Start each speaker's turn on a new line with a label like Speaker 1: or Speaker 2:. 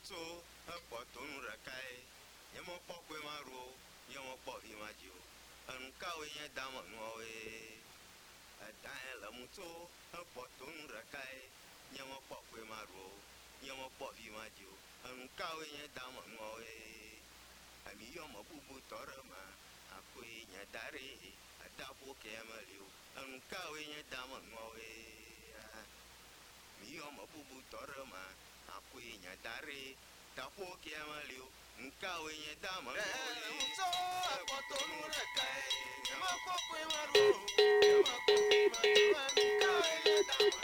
Speaker 1: muto potonu rakai yemo pokwe maro yemo po imajo ankawe nya dama nowe adan la muto potonu rakai yemo pokwe maro yemo po imajo ankawe nya dama nowe ami yomo bubu torama akwe nya dare adapo kemalio ankawe nya dama nowe mi yomo bubu torama akwe nya dare dapo kemalio nkawe nya dama nowe muto potonu rakai yemo pokwe maro yemo po imajo ankawe nya dama